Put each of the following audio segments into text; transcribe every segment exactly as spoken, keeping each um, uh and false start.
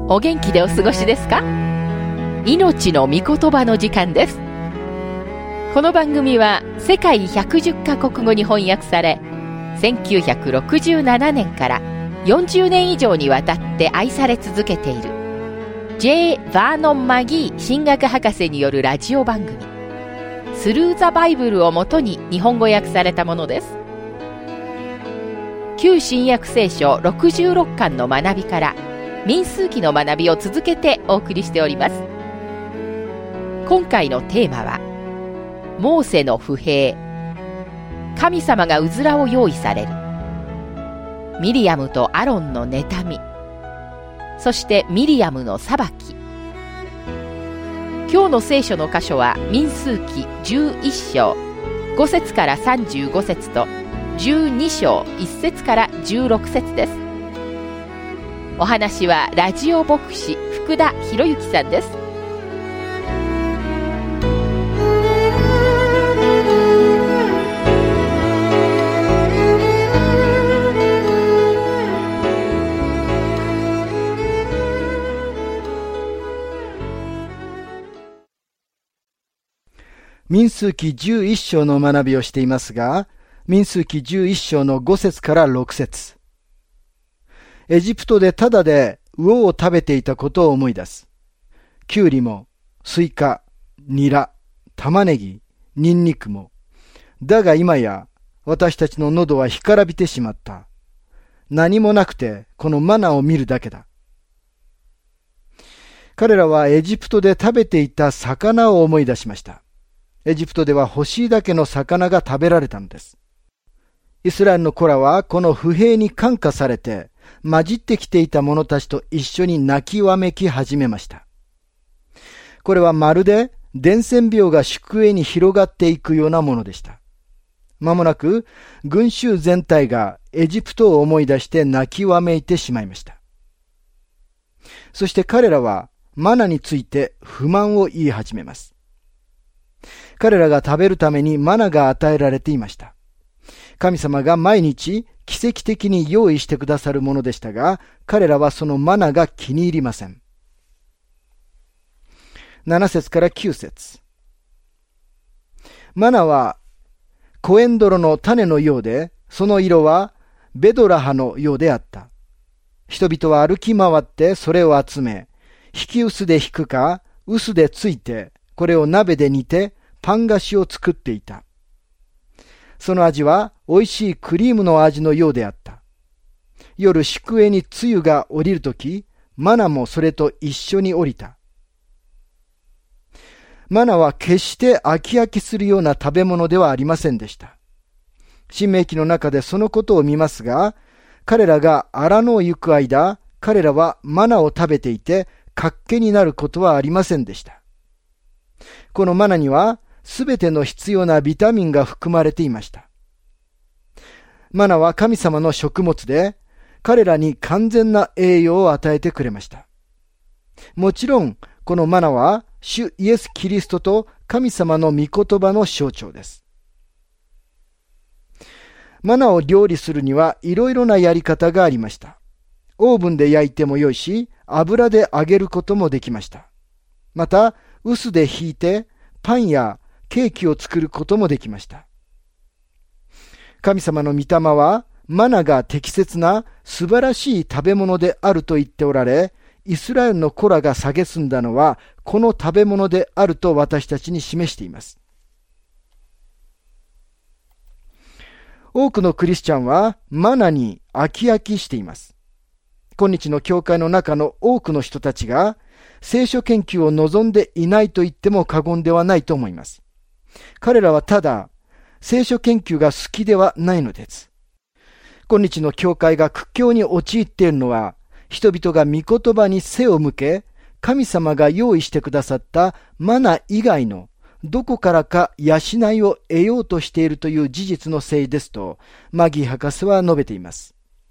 お元気でお過ごしですか？命の御言葉の時間です。この番組は世界ひゃくじゅっカ国語に翻訳され、せんきゅうひゃくろくじゅうななねんからよんじゅうねん以上にわたって愛され続けている J. バーノン・マギー神学博士によるラジオ番組スルー・ザ・バイブルをもとに日本語訳されたものです。旧新約聖書ろくじゅうろっかんの学びから民数記の学びを続けてお送りしております。今回のテーマはモーセの不平、神様がうずらを用意される、ミリアムとアロンの妬み、そしてミリアムの裁き。今日の聖書の箇所は民数記じゅういっしょうごせつからさんじゅうごせつとじゅうにしょういっせつからじゅうろくせつです。お話はラジオ牧師福田博之さんです。 民数記じゅういっしょうの学びをしていますが、民数記じゅういっしょうのごせつからろくせつ。エジプトでただで魚を食べていたことを思い出す。キュウリも、スイカ、ニラ、玉ねぎ、ニンニクも。だが今や私たちの喉は干からびてしまった。何もなくてこのマナを見るだけだ。彼らはエジプトで食べていた魚を思い出しました。エジプトでは欲しいだけの魚が食べられたのです。イスラエルの子らはこの不平に感化されて、混じってきていた者たちと一緒に泣きわめき始めました。これはまるで伝染病が宿営に広がっていくようなものでした。まもなく群衆全体がエジプトを思い出して泣きわめいてしまいました。そして彼らはマナについて不満を言い始めます。彼らが食べるためにマナが与えられていました。神様が毎日奇跡的に用意してくださるものでしたが、彼らはそのマナが気に入りません。ななせつからきゅうせつ。マナはコエンドロの種のようで、その色はベドラ葉のようであった。人々は歩き回ってそれを集め、引き臼で引くか、臼でついて、これを鍋で煮て、パン菓子を作っていた。その味は美味しいクリームの味のようであった。夜宿営に露が降りるとき、マナもそれと一緒に降りた。マナは決して飽き飽きするような食べ物ではありませんでした。申命記の中でそのことを見ますが、彼らが荒野を行く間、彼らはマナを食べていて、活気になることはありませんでした。このマナには、すべての必要なビタミンが含まれていました。マナは神様の食物で、彼らに完全な栄養を与えてくれました。もちろん、このマナは、主イエス・キリストと神様の御言葉の象徴です。マナを料理するにはいろいろなやり方がありました。オーブンで焼いてもよいし、油で揚げることもできました。また、臼でひいて、パンやケーキを作ることもできました。神様の御霊は、マナが適切な素晴らしい食べ物であると言っておられ、イスラエルの子らが蔑んだのは、この食べ物であると私たちに示しています。多くのクリスチャンは、マナに飽き飽きしています。今日の教会の中の多くの人たちが、聖書研究を望んでいないと言っても過言ではないと思います。彼らはただ、聖書研究が好きではないのです。今日の教会が苦境に陥っているのは、人々が御言葉に背を向け、神様が用意してくださったマナ以外のどこからか養いを得ようとしているという事実のせいですと、マギー博士は述べています。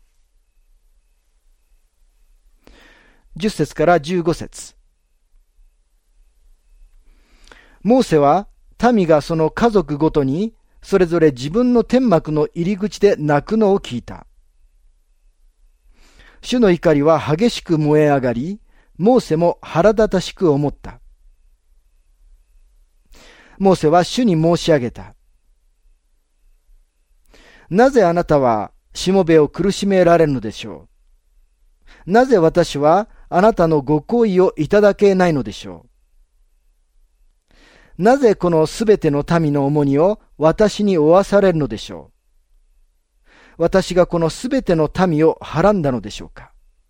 じゅっせつからじゅうごせつ。モーセは民がその家族ごとにそれぞれ自分の天幕の入り口で泣くのを聞いた。主の怒りは激しく燃え上がり、 モーセも腹立たしく思った。モーセは主に申し上げた。なぜあなたはしもべを苦しめられるのでしょう。なぜ私はあなたのご厚意をいただけないのでしょう。なぜこのすべての民の重荷を私に負わされるのでしょう。私がこのすべての民をはらんだのでしょうか。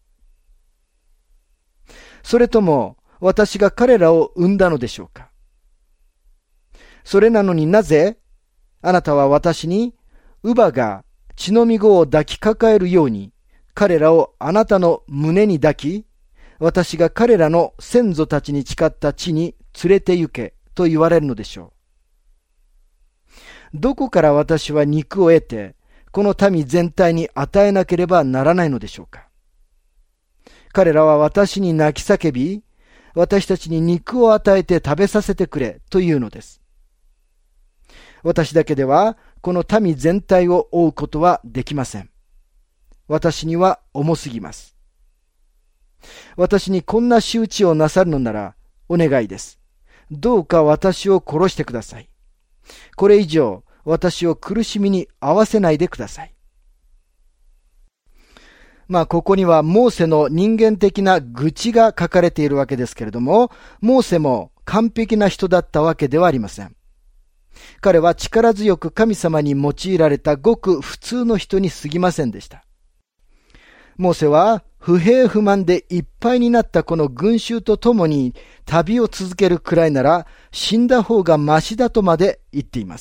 それとも私が彼らを生んだのでしょうか。それなのになぜあなたは私に乳母が血のみ子を抱きかかえるように彼らをあなたの胸に抱き、私が彼らの先祖たちに誓った地に連れて行けと言われるのでしょう。どこから私は肉を得てこの民全体に与えなければならないのでしょうか。彼らは私に泣き叫び、私たちに肉を与えて食べさせてくれというのです。私だけではこの民全体を追うことはできません。私には重すぎます。私にこんな仕打ちをなさるのならお願いです。どうか私を殺してください。これ以上私を苦しみに合わせないでください。まあここにはモーセの人間的な愚痴が書かれているわけですけれども、モーセも完璧な人だったわけではありません。彼は力強く神様に用いられたごく普通の人に過ぎませんでした。モーセは不平不満でいっぱいになったこの群衆と共に旅を続けるくらいなら死んだ方がましだとまで言っています。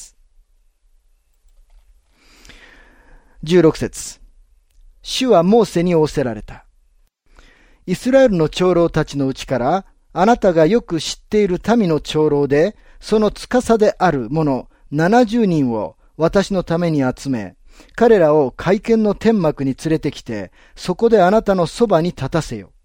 じゅうろく節。主はモーセに仰せられた。イスラエルの長老たちのうちからあなたがよく知っている民の長老でその司である者ななじゅうにんを私のために集め、彼らを会見の天幕に連れてきて、そこであなたのそばに立たせよ。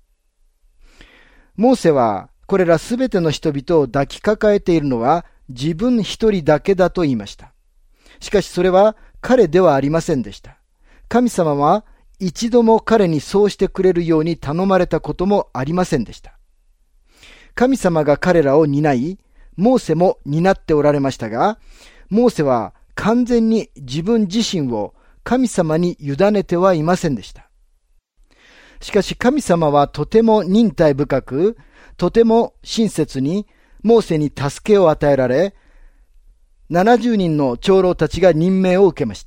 モーセはこれらすべての人々を抱きかかえているのは自分一人だけだと言いました。しかしそれは彼ではありませんでした。神様は一度も彼にそうしてくれるように頼まれたこともありませんでした。神様が彼らを担い、モーセも担っておられましたが、モーセは完全に自分自身を神様に委ねてはいませんでした。しかし神様はとても忍耐深く、とても親切にモーセに助けを与えられ、ななじゅうにんの長老たちが任命を受けました。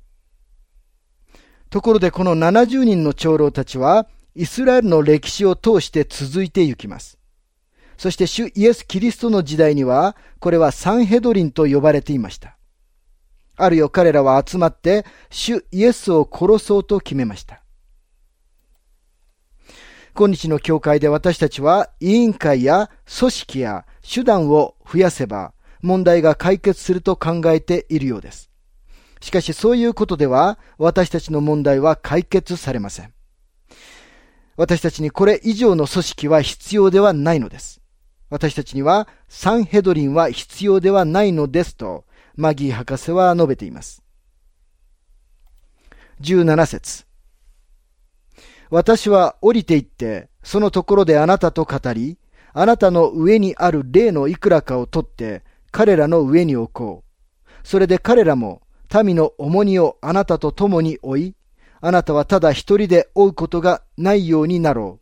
ところでこのななじゅうにんの長老たちはイスラエルの歴史を通して続いていきます。そして主イエス・キリストの時代にはこれはサンヘドリンと呼ばれていました。あるよ彼らは集まって主イエスを殺そうと決めました。今日の教会で私たちは委員会や組織や手段を増やせば問題が解決すると考えているようです。しかしそういうことでは私たちの問題は解決されません。私たちにこれ以上の組織は必要ではないのです。私たちにはサンヘドリンは必要ではないのですとマギー博士は述べています。じゅうなな節。私は降りて行ってそのところであなたと語り、あなたの上にある霊のいくらかを取って彼らの上に置こう。それで彼らも民の重荷をあなたと共に負い、あなたはただ一人で負うことがないようになろう。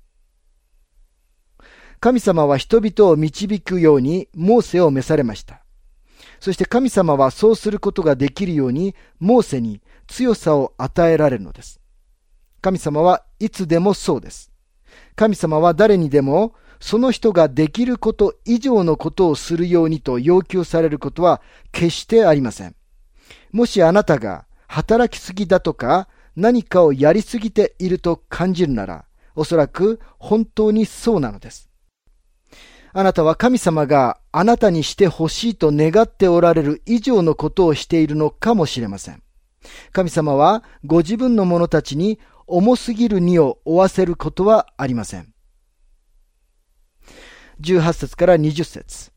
神様は人々を導くようにモーセを召されました。そして神様はそうすることができるようにモーセに強さを与えられるのです。神様はいつでもそうです。神様は誰にでもその人ができること以上のことをするようにと要求されることは決してありません。もしあなたが働きすぎだとか何かをやりすぎていると感じるなら、おそらく本当にそうなのです。あなたは神様があなたにしてほしいと願っておられる以上のことをしているのかもしれません。神様はご自分の者たちに重すぎる荷を負わせることはありません。じゅうはち節からにじゅう節。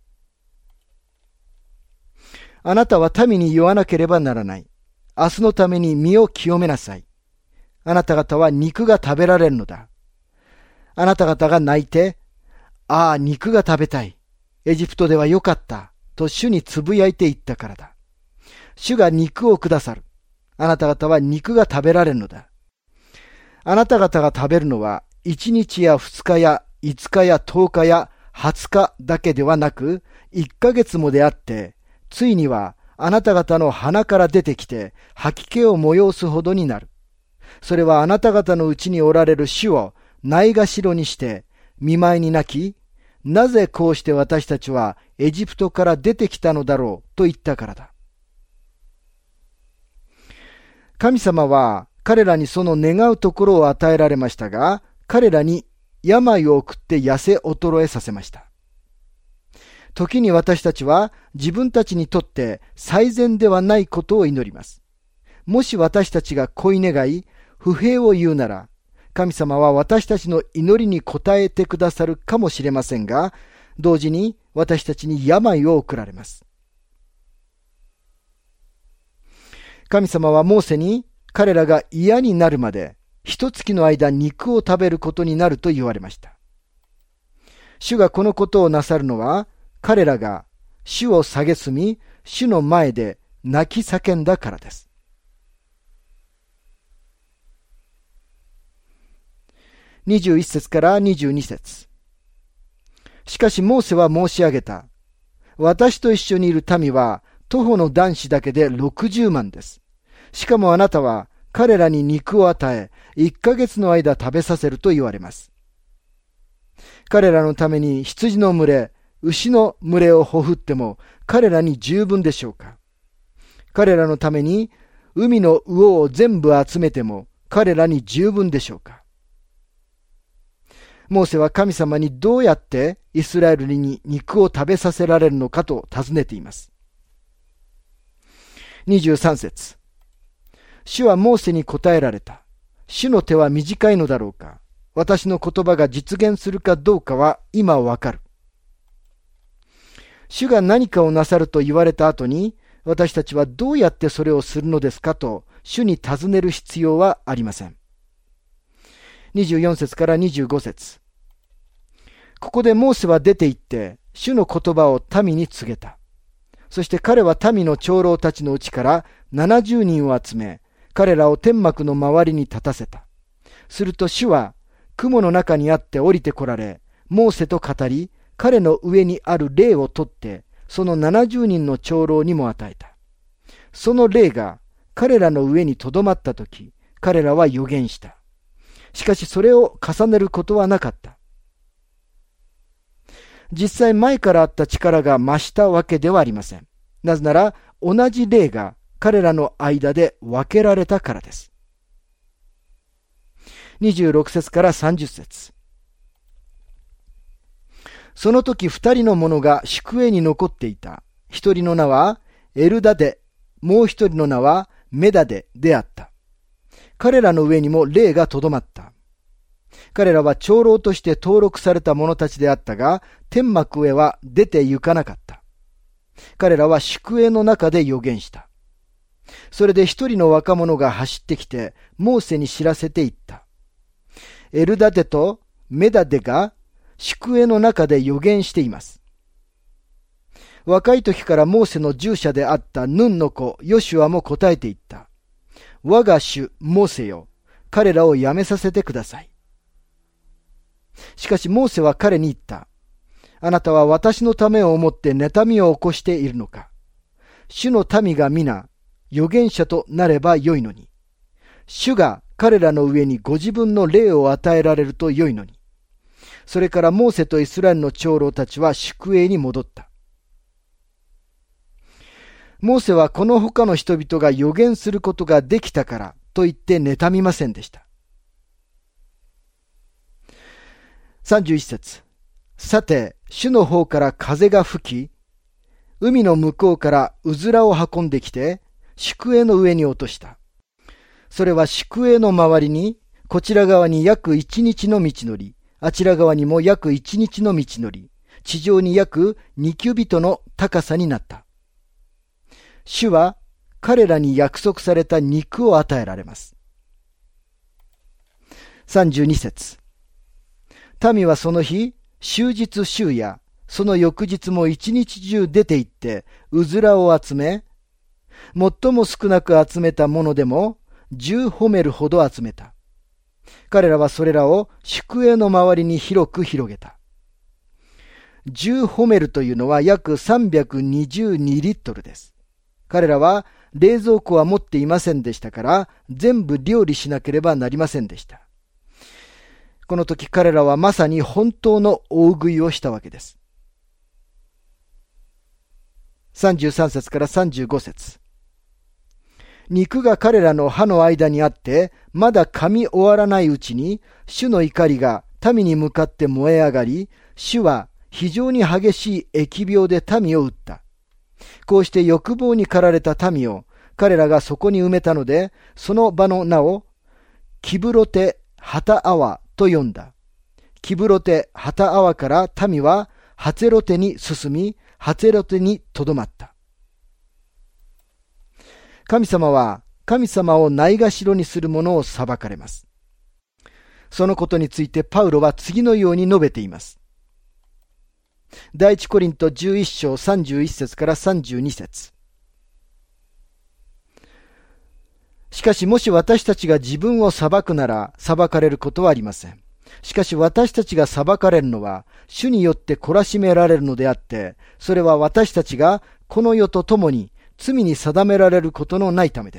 あなたは民に言わなければならない。明日のために身を清めなさい。あなた方は肉が食べられるのだ。 あなた方が泣いて、ああ、肉が食べたい。エジプトではよかった。と主につぶやいていったからだ。主が肉をくださる。あなた方は肉が食べられるのだ。あなた方が食べるのは、一日や二日や五日や十日や二十日だけではなく、一ヶ月もであって、ついにはあなた方の鼻から出てきて、吐き気を催すほどになる。それはあなた方のうちにおられる主をないがしろにして、見舞いに泣き、なぜこうして私たちはエジプトから出てきたのだろうと言ったからだ。神様は彼らにその願うところを与えられましたが、彼らに病を送って痩せ衰えさせました。時に私たちは自分たちにとって最善ではないことを祈ります。もし私たちが恋願い、不平を言うなら、神様は私たちの祈りに応えてくださるかもしれませんが、同時に私たちに病を送られます。神様はモーセに彼らが嫌になるまで一月の間肉を食べることになると言われました。主がこのことをなさるのは、彼らが主を蔑み、主の前で泣き叫んだからです。にじゅういっ節からにじゅうに節。しかしモーセは申し上げた。私と一緒にいる民は徒歩の男子だけでろくじゅうまんです。しかもあなたは彼らに肉を与え、いっかげつの間食べさせると言われます。彼らのために羊の群れ、牛の群れをほふっても彼らに十分でしょうか。彼らのために海の魚を全部集めても彼らに十分でしょうか。モーセは神様にどうやってイスラエルに肉を食べさせられるのかと尋ねています。にじゅうさん節。主はモーセに答えられた。主の手は短いのだろうか。私の言葉が実現するかどうかは今わかる。主が何かをなさると言われた後に、私たちはどうやってそれをするのですかと主に尋ねる必要はありません。にじゅうよん節からにじゅうご節。ここでモーセは出て行って、主の言葉を民に告げた。そして彼は民の長老たちのうちからななじゅうにんを集め、彼らを天幕の周りに立たせた。すると主は雲の中にあって降りてこられ、モーセと語り、彼の上にある霊を取って、そのななじゅうにんの長老にも与えた。その霊が彼らの上にとどまったとき、彼らは予言した。しかしそれを重ねることはなかった。実際前からあった力が増したわけではありません。なぜなら同じ霊が彼らの間で分けられたからです。にじゅうろく節からさんじゅう節。その時二人の者が宿営に残っていた。一人の名はエルダデ、もう一人の名はメダデであった。彼らの上にも霊がとどまった。彼らは長老として登録された者たちであったが、天幕へは出て行かなかった。彼らは宿営の中で預言した。それで一人の若者が走ってきて、モーセに知らせていった。エルダデとメダデが宿営の中で預言しています。若い時からモーセの従者であったヌンの子ヨシュアも答えていった。我が主モーセよ、彼らをやめさせてください。しかしモーセは彼に言った。あなたは私のためを思って妬みを起こしているのか。主の民が皆預言者となればよいのに。主が彼らの上にご自分の霊を与えられるとよいのに。それからモーセとイスラエルの長老たちは宿営に戻った。モーセはこの他の人々が預言することができたからと言って妬みませんでした。さんじゅういち節。さて、主の方から風が吹き、海の向こうからうずらを運んできて、宿営の上に落とした。それは宿営の周りに、こちら側に約一日の道のり、あちら側にも約一日の道のり、地上に約二キュビトの高さになった。主は彼らに約束された肉を与えられます。さんじゅうに節。 民はその日、終日週や、その翌日も一日中出て行って、うずらを集め、最も少なく集めたものでも、十ホメルほど集めた。彼らはそれらを宿営の周りに広く広げた。十ホメルというのは約さんびゃくにじゅうにリットルです。彼らは冷蔵庫は持っていませんでしたから、全部料理しなければなりませんでした。この時彼らはまさに本当の大食いをしたわけです。さんじゅうさん節からさんじゅうご節。肉が彼らの歯の間にあって、まだ噛み終わらないうちに、主の怒りが民に向かって燃え上がり、主は非常に激しい疫病で民を撃った。こうして欲望に駆られた民を彼らがそこに埋めたので、その場の名をキブロテ・ハタアワと呼んだ。キブロテ・ハタアワから民はハツェロテに進み、ハツェロテにとどまった。神様は神様をないがしろにする者を裁かれます。そのことについてパウロは次のように述べています。第一コリントじゅういっ章さんじゅういち節からさんじゅうに節。しかしもし私たちが自分を裁くなら裁かれることはありません。しかし私たちが裁かれるのは主によって懲らしめられるのであって、それは私たちがこの世と共に罪に定められることのないためです。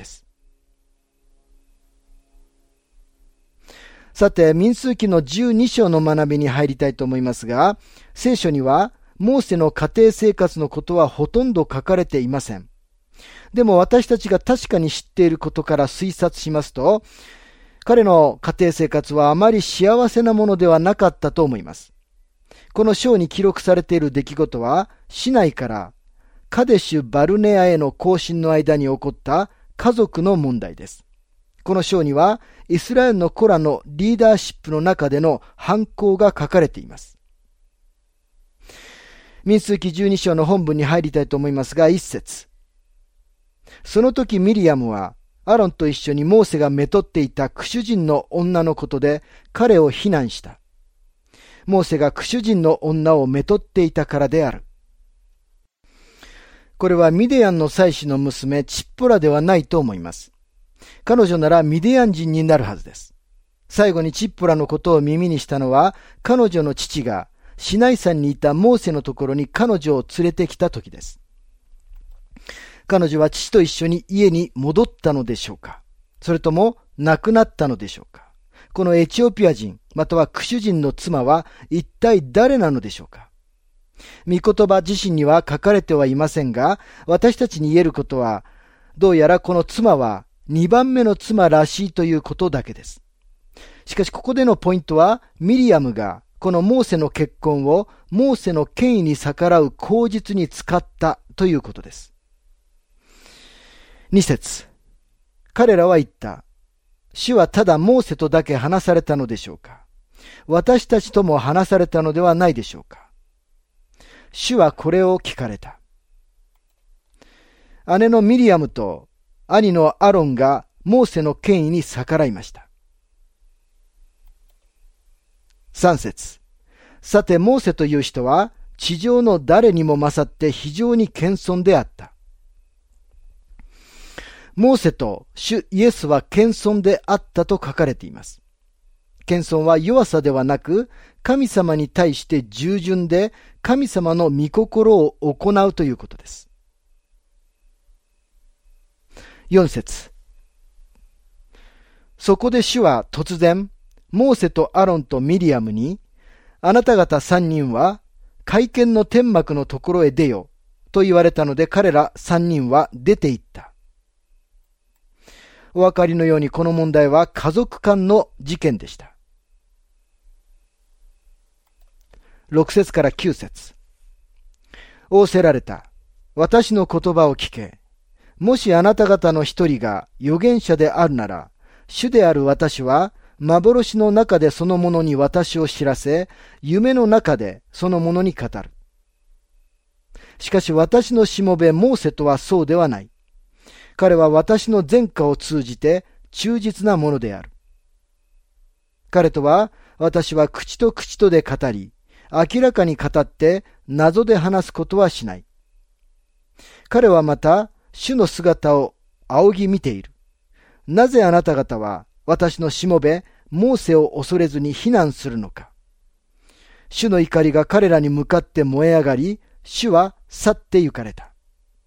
さて、民数記のじゅうに章の学びに入りたいと思いますが、聖書にはモーセの家庭生活のことはほとんど書かれていません。でも私たちが確かに知っていることから推察しますと、彼の家庭生活はあまり幸せなものではなかったと思います。この章に記録されている出来事は、市内からカデシュ・バルネアへの行進の間に起こった家族の問題です。この章にはイスラエルの子らのリーダーシップの中での犯行が書かれています。民数記じゅうに章の本文に入りたいと思いますが、一節。その時ミリアムはアロンと一緒にモーセがめとっていたクシュ人の女のことで彼を非難した。モーセがクシュ人の女をめとっていたからである。これはミディアンの妻子の娘チッポラではないと思います。彼女ならミディアン人になるはずです。最後にチッポラのことを耳にしたのは、彼女の父がシナイ山にいたモーセのところに彼女を連れてきた時です。彼女は父と一緒に家に戻ったのでしょうか、それとも亡くなったのでしょうか。このエチオピア人またはクシュ人の妻は一体誰なのでしょうか。御言葉自身には書かれてはいませんが、私たちに言えることは、どうやらこの妻はにばんめの妻らしいということだけです。しかしここでのポイントは、ミリアムがこのモーセの結婚をモーセの権威に逆らう口実に使ったということです。に節。彼らは言った。主はただモーセとだけ話されたのでしょうか。私たちとも話されたのではないでしょうか。主はこれを聞かれた。姉のミリアムと兄のアロンがモーセの権威に逆らいました。さん節。さてモーセという人は地上の誰にも勝って非常に謙遜であった。モーセと主イエスは謙遜であったと書かれています。謙遜は弱さではなく、神様に対して従順で神様の御心を行うということです。よん節。そこで主は突然、モーセとアロンとミリアムに、あなた方三人は会見の天幕のところへ出よと言われたので、彼ら三人は出て行った。お分かりのようにこの問題は家族間の事件でした。ろく節からきゅう節。仰せられた。私の言葉を聞け。もしあなた方の一人が預言者であるなら、主である私は幻の中でそのものに私を知らせ、夢の中でそのものに語る。しかし私のしもべモーセとはそうではない。彼は私の前科を通じて忠実なものである。彼とは私は口と口とで語り、明らかに語って謎で話すことはしない。彼はまた、主の姿を仰ぎ見ている。なぜあなた方は私のしもべ、モーセを恐れずに非難するのか。主の怒りが彼らに向かって燃え上がり、主は去って行かれた。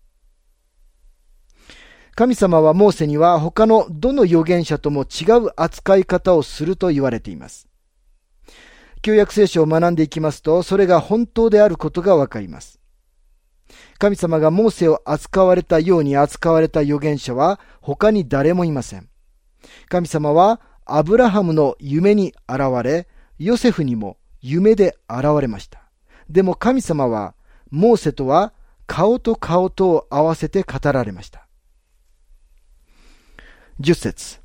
神様はモーセには他のどの預言者とも違う扱い方をすると言われています。旧約聖書を学んでいきますと、それが本当であることがわかります。神様がモーセを扱われたように扱われた預言者は他に誰もいません。神様はアブラハムの夢に現れ、ヨセフにも夢で現れました。でも神様はモーセとは顔と顔とを合わせて語られました。十節。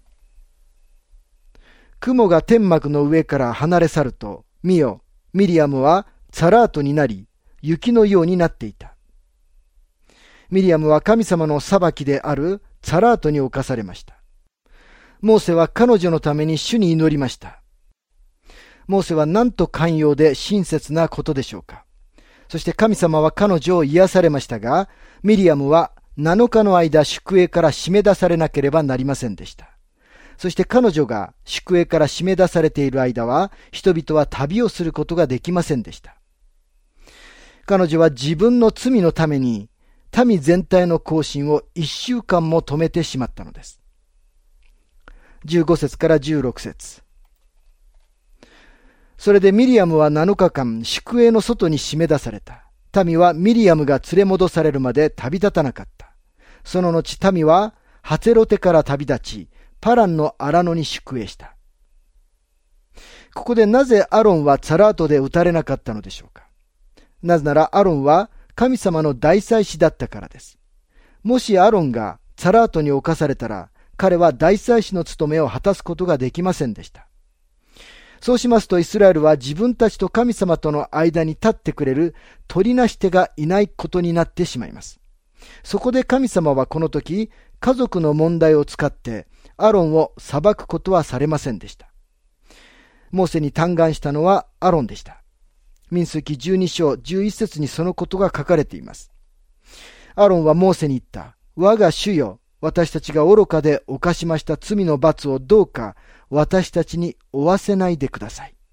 雲が天幕の上から離れ去ると、見よ、ミリアムはサラートになり、雪のようになっていた。ミリアムは神様の裁きであるサラートに侵されました。モーセは彼女のために主に祈りました。モーセはなんと寛容で親切なことでしょうか。そして神様は彼女を癒されましたが、ミリアムはなのかの間宿営から締め出されなければなりませんでした。そして彼女が宿営から締め出されている間は、人々は旅をすることができませんでした。彼女は自分の罪のために、民全体の行進を一週間も止めてしまったのです。じゅうご節からじゅうろく節。それでミリアムはなのかかん宿営の外に締め出された。民はミリアムが連れ戻されるまで旅立たなかった。その後民はハツェロテから旅立ち、パランの荒野に宿営した。ここでなぜアロンはツァラートで撃たれなかったのでしょうか。なぜならアロンは神様の大祭司だったからです。もしアロンがツァラートに侵されたら、彼は大祭司の務めを果たすことができませんでした。そうしますとイスラエルは自分たちと神様との間に立ってくれる取りなし手がいないことになってしまいます。そこで神様はこの時、家族の問題を使ってアロンを裁くことはされませんでした。モーセに嘆願したのはアロンでした。民数記じゅうに章じゅういち節にそのことが書かれています。アロンはモーセに言った。我が主よ、私たちが愚かで犯しました罪の罰をどうか私たちに負わせないでください。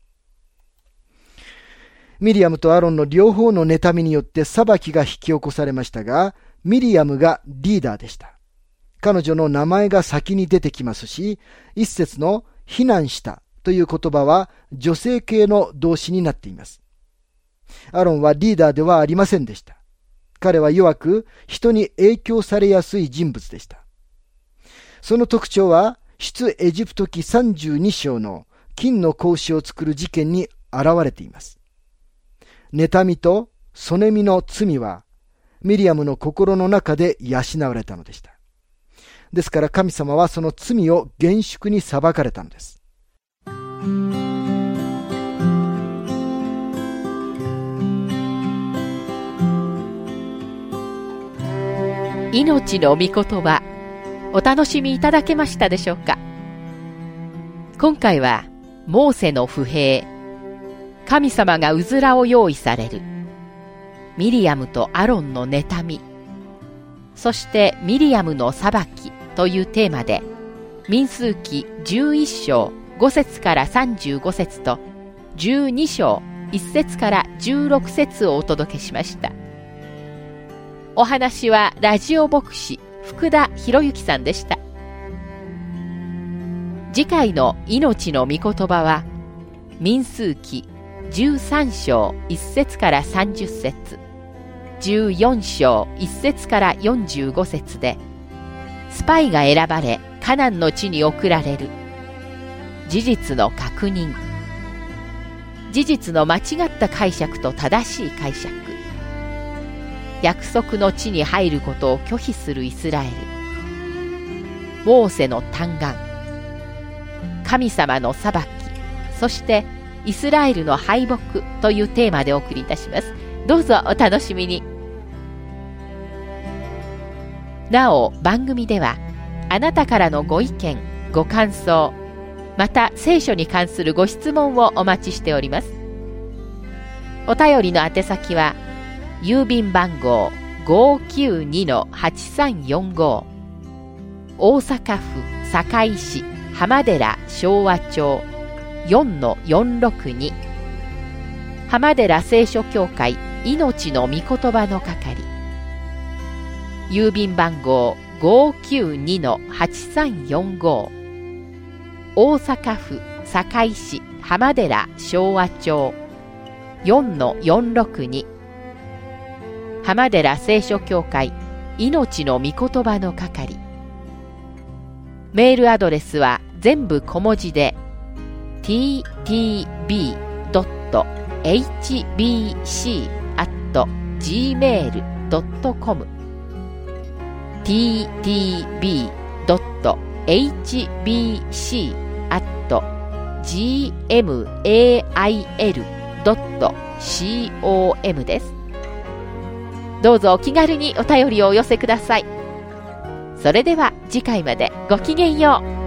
ミリアムとアロンの両方の妬みによって裁きが引き起こされましたが、ミリアムがリーダーでした。彼女の名前が先に出てきますし、一節の非難したという言葉は女性系の動詞になっています。アロンはリーダーではありませんでした。彼は弱く人に影響されやすい人物でした。その特徴は出エジプト記さんじゅうに章の金の格子を作る事件に現れています。妬みとそねみの罪はミリアムの心の中で養われたのでした。ですから神様はその罪を厳粛に裁かれたのです。 命の御言葉、お楽しみいただけましたでしょうか。今回はモーセの不平、神様がうずらを用意される、ミリアムとアロンの妬み、そしてミリアムの裁きというテーマで、民数記じゅういち章ご節からさんじゅうご節とじゅうに章いち節からじゅうろく節をお届けしました。お話はラジオ牧師福田博之さんでした。次回の命の御言葉は民数記じゅうさん章いち節からさんじゅう節、じゅうよん章いち節からよんじゅうご節で、スパイが選ばれカナンの地に送られる、事実の確認、事実の間違った解釈と正しい解釈、約束の地に入ることを拒否するイスラエル、モーセの嘆願、神様の裁き、そしてイスラエルの敗北というテーマでお送りいたします。どうぞお楽しみに。なお番組ではあなたからのご意見ご感想、 また聖書に関するご質問をお待ちしております。お便りの宛先は郵便番号 ごーきゅうにのはちさんよんご 大阪府堺市浜寺昭和町 よんのよんろくに 浜寺聖書協会命の御言葉の係、郵便番号 ごーきゅうにのはちさんよんご 大阪府堺市浜寺昭和町 よんのよんろくに 浜寺聖書協会命の御言葉の係。メールアドレスは全部小文字で ティーティービードットエイチビーシーアットジーメールドットコム ティーティービードットエイチビーシーアットジーエムエーアイエルドットコム です。どうぞお気軽にお便りをお寄せください。それでは次回までごきげんよう。